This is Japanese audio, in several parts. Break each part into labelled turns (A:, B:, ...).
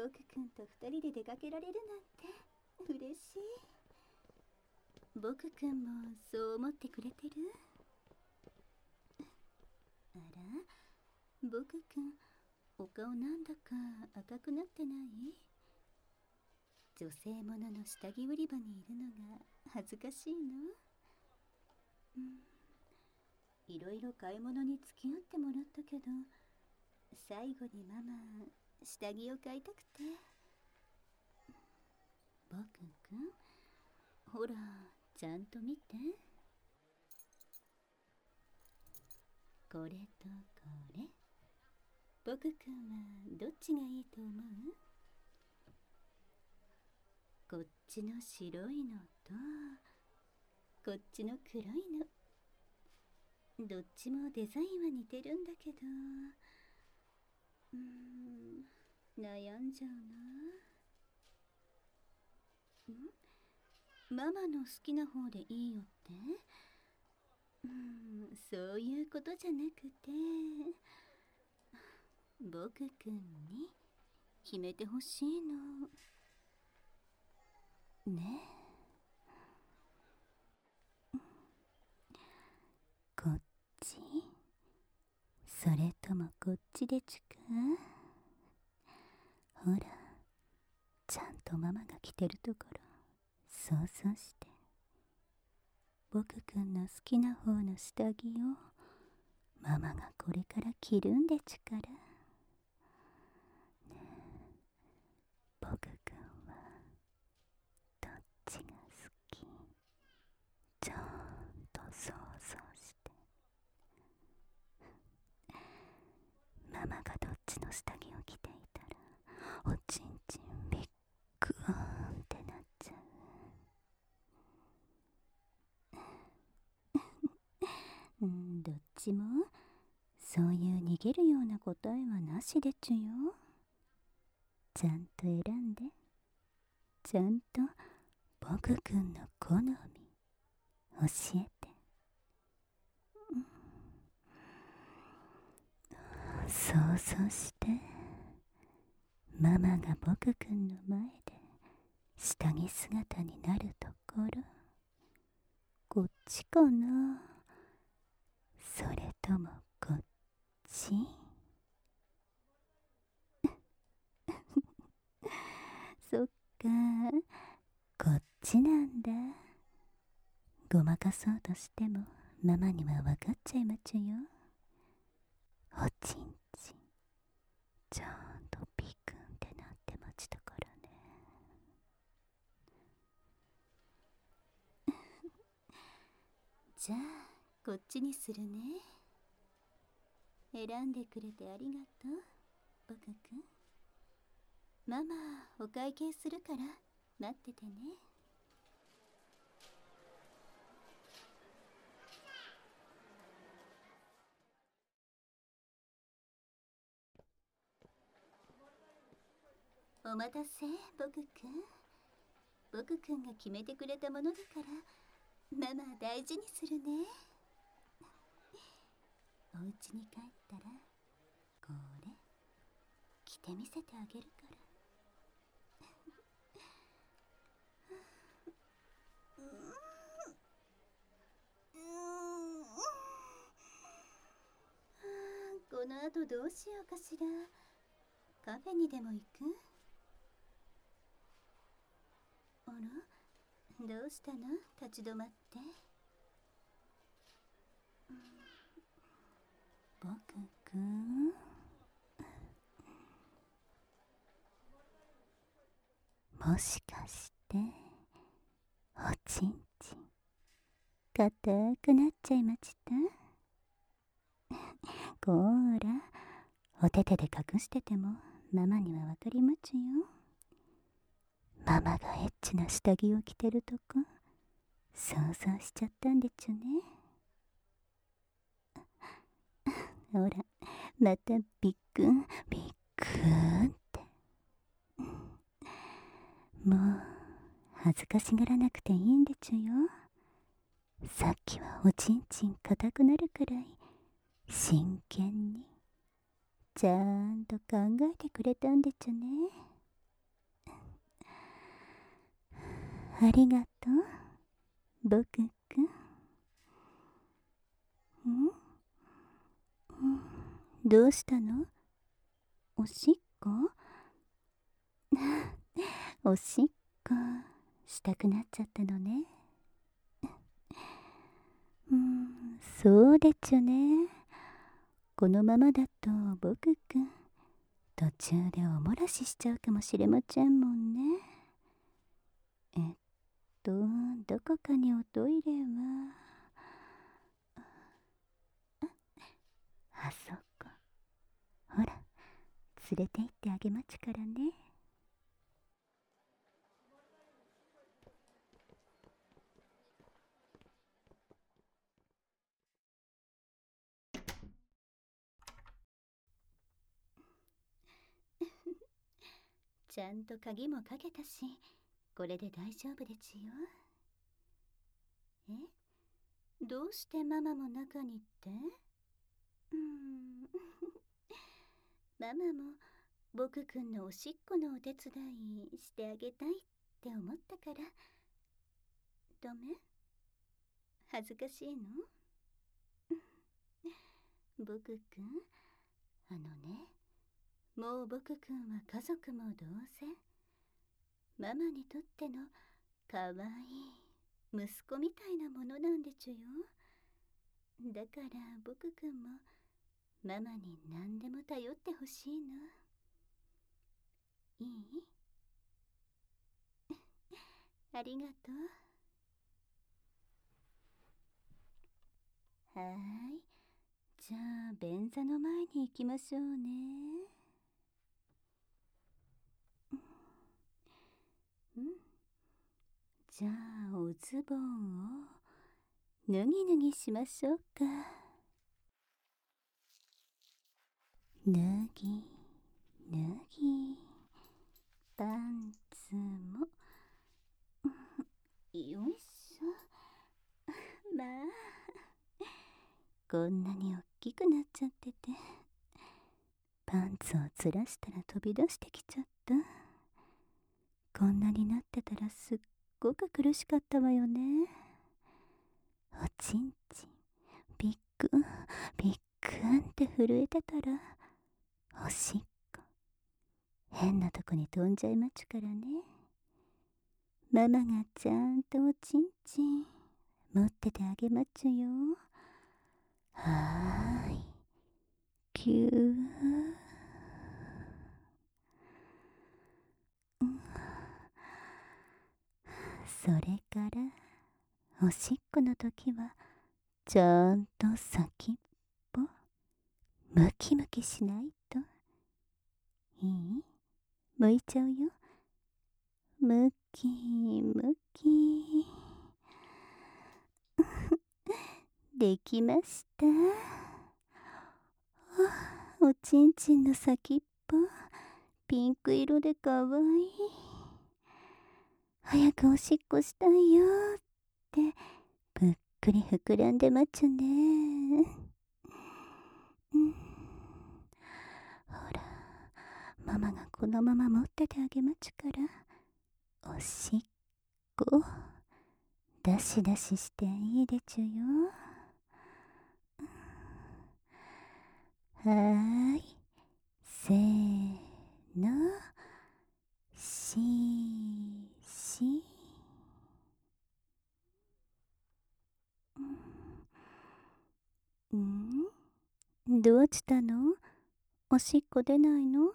A: 僕くんと二人で出かけられるなんて嬉しい。僕くんもそう思ってくれてる？あら、僕くん、お顔なんだか赤くなってない？女性ものの下着売り場にいるのが恥ずかしいの？いろいろ買い物に付き合ってもらったけど、最後にママ、下着を買いたくて。僕くん、ほら、ちゃんと見て。これとこれ。僕くんはどっちがいいと思う？こっちの白いのと、こっちの黒いの。どっちもデザインは似てるんだけど、悩んじゃうな。ママの好きな方でいいよって？そういうことじゃなくて、僕くんに決めてほしいの。ねえ。こっち？それともこっちでちゅか？ほら、ちゃんとママが着てるところ想像して。僕くんの好きな方の下着をママがこれから着るんでちゅから。僕くんはどっちが好き？ちゃんと想像して。ママがどっちの下着を着ていたらおちんちんビッグーンってなっちゃう。どっちもそういう逃げるような答えはなしでちゅよ。ちゃんと選んで、ちゃんと僕くんの好み教えて。想像して、ママが僕くんの前で下着姿になるところ。こっちかな、それともこっち？そっか、こっちなんだ。ごまかそうとしてもママには分かっちゃいまちゅよ。おちんちんちゃんとピクンってなってまちたからね。じゃあこっちにするね。選んでくれてありがとう、僕くん。ママお会計するから待っててね。お待たせ、僕くん。僕くんが決めてくれたものだからママ大事にするね。お家に帰ったらこれ着てみせてあげるから。この後どうしようかしら。カフェにでも行く？あら、どうしたの？立ち止まって。僕くん、もしかしておちんちん硬くなっちゃいました？こーら、お手手で隠しててもママにはわかりまちゅよ。ママがエッチな下着を着てるとこ想像しちゃったんでちゅね。ほら、またビックンビックンって。もう恥ずかしがらなくていいんでちゅよ。さっきはおちんちん硬くなるくらい真剣にちゃんと考えてくれたんでちゅね。 ありがとう、僕くん。どうしたの？おしっこ？おしっこしたくなっちゃったのね。そうでちゅね。このままだと僕くん途中でお漏らししちゃうかもしれませんもんね。どこかにおトイレは、あそこ。ほら、連れて行ってあげまちゅからね。ちゃんと鍵もかけたし、これで大丈夫でちよ。どうしてママも中にって？ママも僕くんのおしっこのお手伝いしてあげたいって思ったから。ダメ？恥ずかしいの？僕くん、もう僕くんは家族も同然。ママにとってのかわいい息子みたいなものなんでちゅよ。だから僕くんもママに何でも頼ってほしいの。いい？ありがとう。はーい。じゃあ便座の前に行きましょうね。じゃあおズボンを脱ぎ脱ぎしましょうか。脱ぎ脱ぎ、パンツもよいしょ。まあ、こんなにおっきくなっちゃってて、パンツをずらしたら飛び出してきちゃった。こんなになってたらすっごく苦しかったわよね。おちんちんビックンビックンって震えてたら、おしっこ変なとこに飛んじゃいまちゅからね。ママがちゃんとおちんちん持っててあげまちゅよ。はーい、キュー。それからおしっこの時はちゃんと先っぽムキムキしないと。いい？向いちゃうよ。ムキムキ。できました。おちんちんの先っぽピンク色でかわいい。早くおしっこしたいよってぷっくり膨らんでまちゅね。ほら、ママがこのまま持っててあげまちゅから、おしっこ出し出ししていいでちゅよ。はーい、せーの、しーしどうしたの？おしっこ出ないの？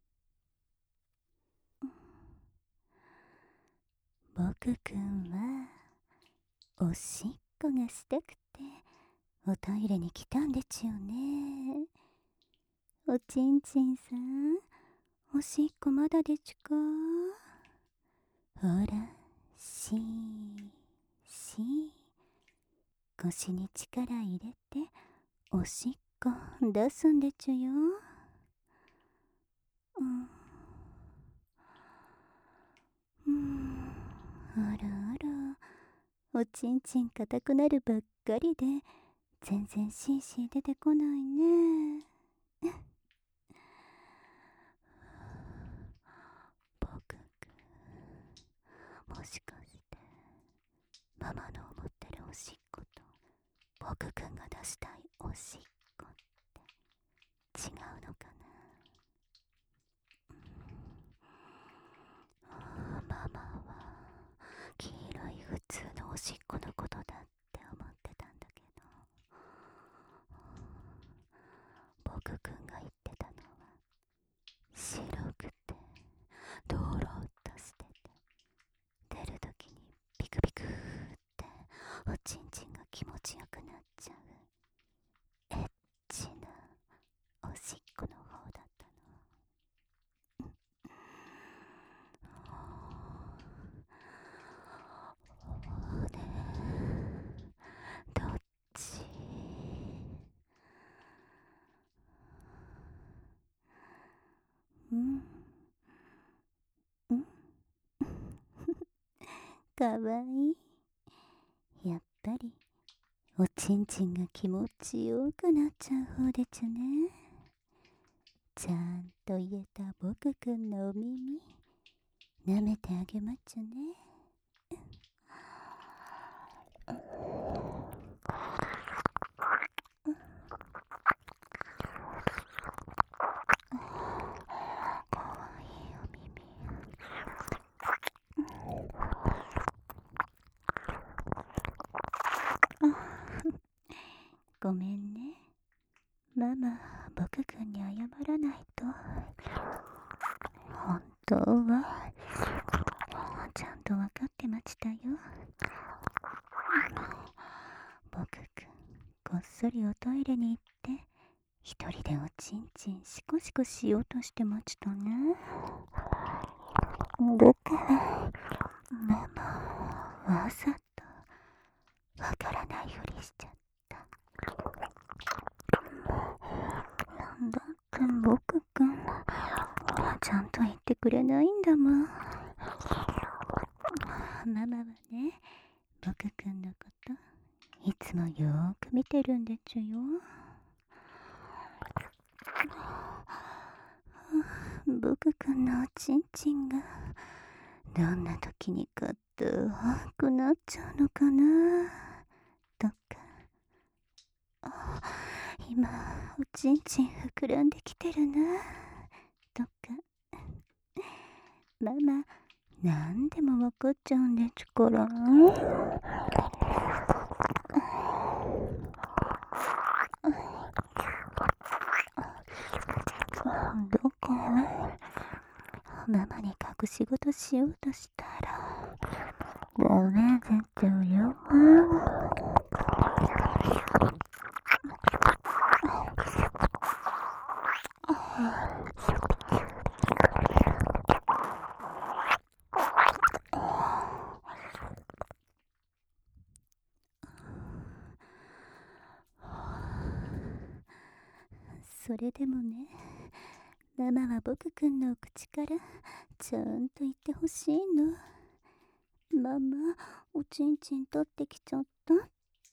A: 僕くんはおしっこがしたくておトイレに来たんでちゅよね。おちんちんさん、おしっこまだでちゅか？ほら、しーしー、腰に力入れておしっこ出すんでちゅよ。あらあら、おちんちん硬くなるばっかりで全然シーシー出てこないね。僕くん、もしかしてママの思ってるおしっこと僕くんが出したいおしっこって違うのかな。ママは黄色い普通のおしっこのことだって思ってたんだけど、僕くんが言ってたのは白くてドロッとしてて、出るときにピクピクっておちんちんが気持ちよくなっちゃうエッチなおしっこの方だったの。で、どっち？うんうん。かわいい。やっぱりおちんちんが気持ちよくなっちゃう方でちゅね。ちゃんと言えた僕くんのお耳舐めてあげまっちゅね。かわいいお耳。ごめんね。ママ、僕くんに謝らないと。本当はちゃんと分かってましたよ。僕くん、こっそりおトイレに行って一人でおちんちんシコシコしようとしてましたね。だからママわざとわからないふりしちゃった。だって僕くんちゃんと言ってくれないんだもん。ママはね、僕くんのこといつもよーく見てるんでちゅよ。僕くんのおちんちんがどんな時にかって大きくなっちゃうのかなとか、今おちんちん膨らんできてるなとか、ママなんでも分かっちゃうんでちゅからだからママに隠し事しようとしたらダメだったよ。それでもね、ママは僕くんの口からちゃんと言ってほしいの。ママ、おちんちん取ってきちゃったって。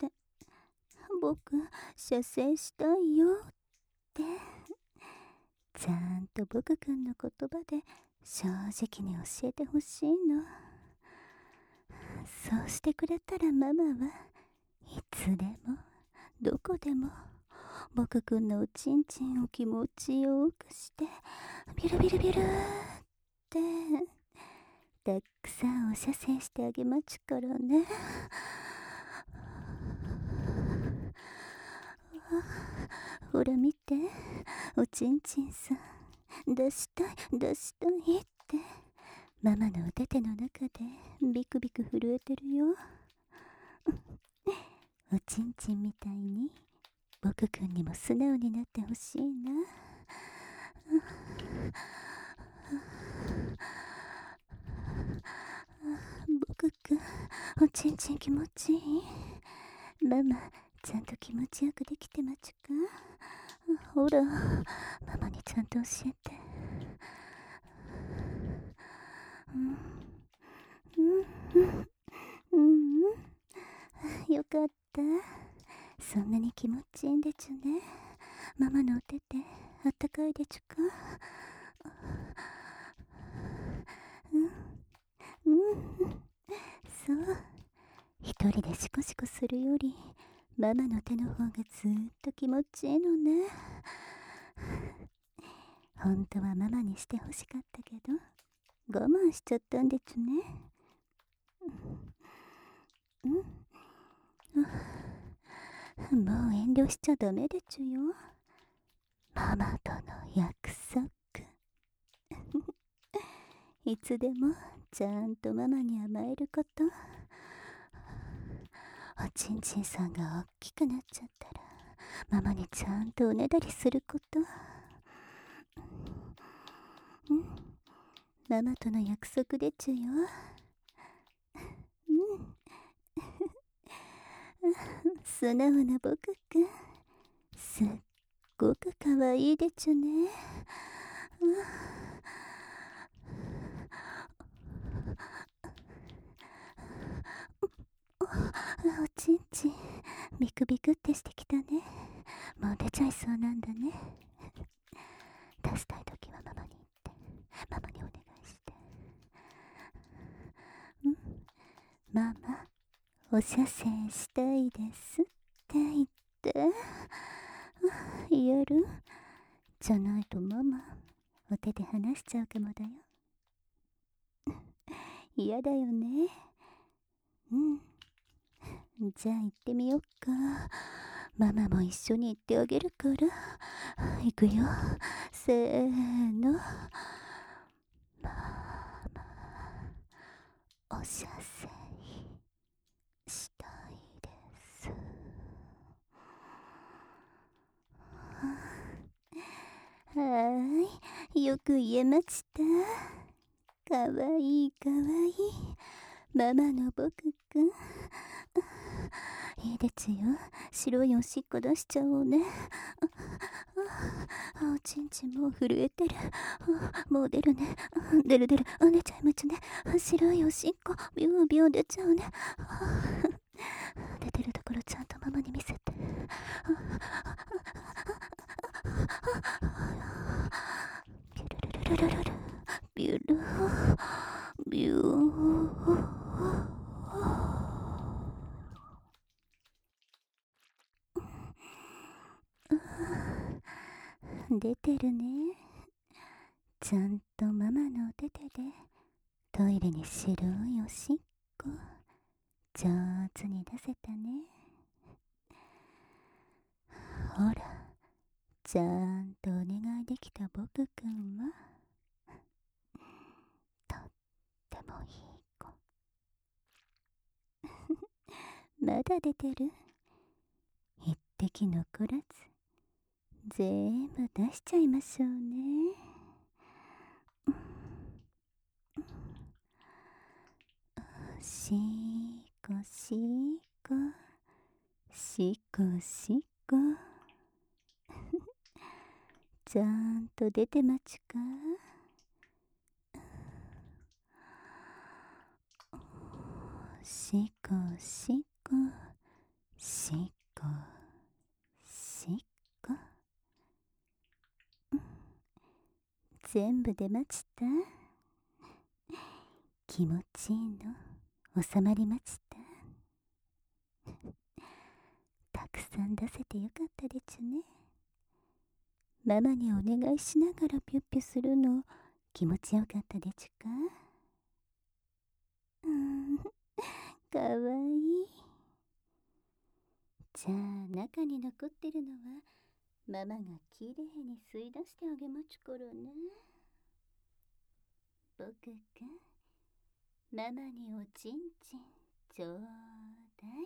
A: 僕、射精したいよって。ちゃんと僕くんの言葉で正直に教えてほしいの。そうしてくれたらママはいつでもどこでも僕くんのおちんちんを気持ちよくしてビルビルビルってたくさんお射精してあげまちゅからね。ほら見て、おちんちんさん出したい出したいってママのお手手の中でビクビク震えてるよ。おちんちんみたいに僕くんにも素直になってほしいな。僕くんおちんちん気持ちいい？ママちゃんと気持ちよくできてまちゅか？ほらママにちゃんと教えて。よかった。そんなに気持ちいいんでちゅね。ママのお手手あったかいでちゅか？うんそう、 一人でシコシコするよりママの手の方がずーっと気持ちいいのね。本当はママにしてほしかったけど我慢しちゃったんでちゅね。もう遠慮しちゃダメでちゅよ。ママとの約束。いつでもちゃんとママに甘えること。おちんちんさんが大きくなっちゃったらママにちゃんとおねだりすること。ママとの約束でちゅよ。素直な僕くん、すっごくかわいいでちゅね。おちんちんビクビクってしてきたね。もう出ちゃいそうなんだね。出したいときはママに言って、ママにお願いして。ママ、お射精したいですって言って。言える？じゃないとママ、お手で離しちゃうかもだよ。嫌だよね。じゃあ行ってみよっか。ママも一緒に行ってあげるから。行くよ。せーの。ママ、お射精したいです。はーい、よく言えました。かわいいかわいいママの僕くん。いいでちゅよ。白いおしっこ出しちゃおうね。おちんちんもう震えてる。もう出るね。出る。出ちゃいまちゅね。白いおしっこビュービュー出ちゃうね。出てるところちゃんとママに見せて。ビュルルルルルルルビュルビュー。出てるね。ちゃんとママのお手手でトイレに白いおしっこ上手に出せたね。ほら、ちゃんとお願いできた僕くんはとってもいい子。まだ出てる？一滴残らず全部出しちゃいましょうね。しこしこしこしこちゃんと出てまちゅか？しこしこしこしこ全部出まちた？気持ちいいの収まりまちた？たくさん出せてよかったでちゅね。ママにお願いしながらピュッピュするの気持ちよかったでちゅか？かわいい。じゃあ中に残ってるのはママがきれいに吸い出してあげまちゅからね。僕くん、ママにおちんちんちょうだい。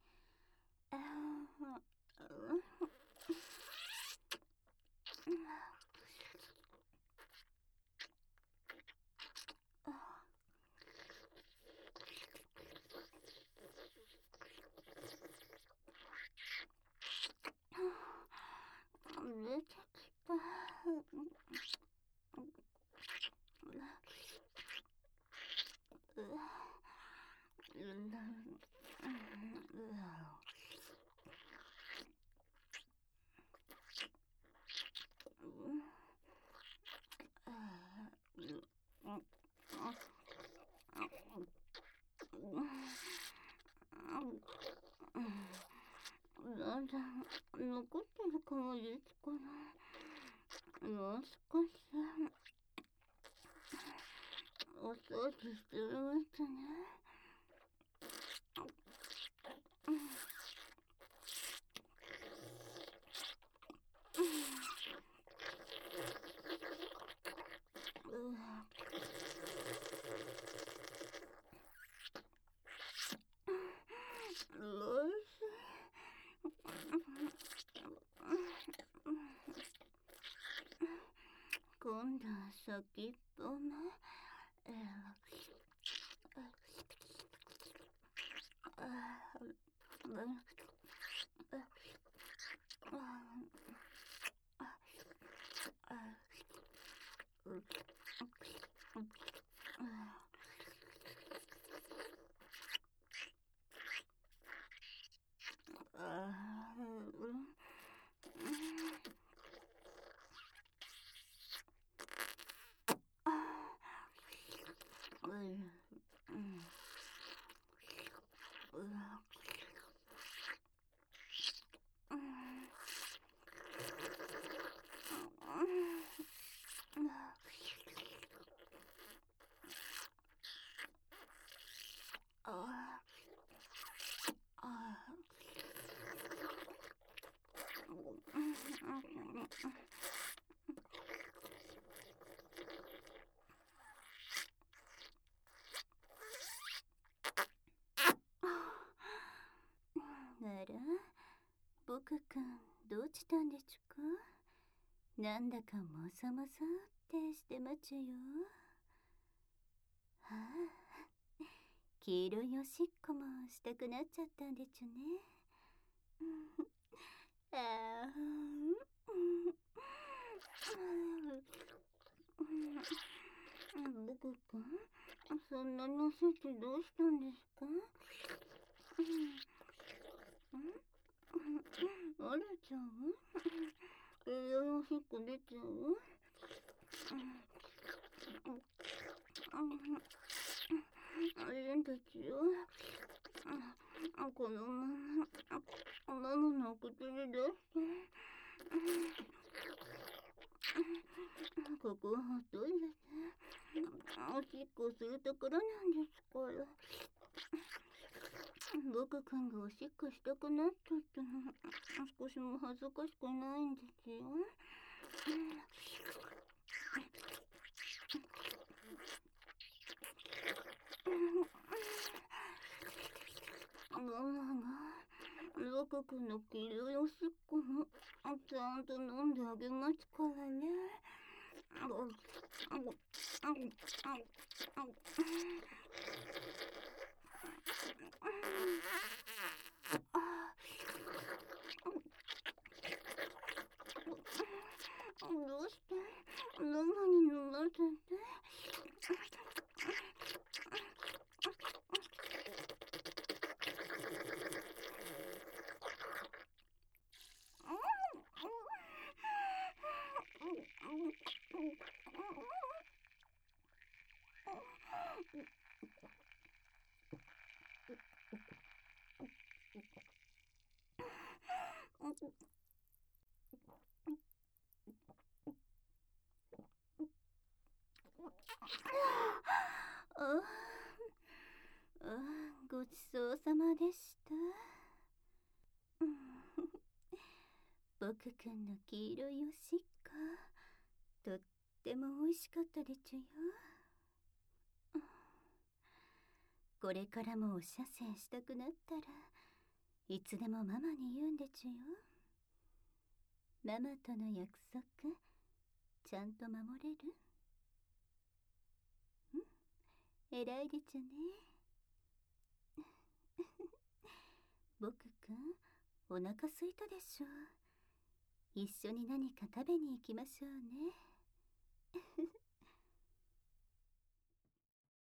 A: 出てきた。
B: だ残ってるかもですから、もう少しお掃除してみますね。今度は先っぽね。あら、僕くんどうしたんでちゅか。なんだかもさもさってしてまちゅよ。はあ、黄色いおしっこもしたくなっちゃったんでちゅね。ああ、僕くん、そんなに焦ってどうしたんですか。あれちゃう？黄色いおしっこ出ちゃう？あれですよ。このママの口に出して。ここはトイレでおしっこするところなんですから。僕くんがおしっこしたくなっちゃったの。少しも恥ずかしくないんですよ。ママが僕くんの黄色いおしっこもちゃんと飲んであげますからね。どうしてママに飲ませて。ごちそうさまでした。僕くんの黄色いおしっこ、とっても美味しかったでちゅよ。これからもお射精したくなったらいつでもママに言うんでちゅよ。ママとの約束ちゃんと守れる？偉いでちゅね。僕くん、お腹すいたでしょ。一緒に何か食べに行きましょうね。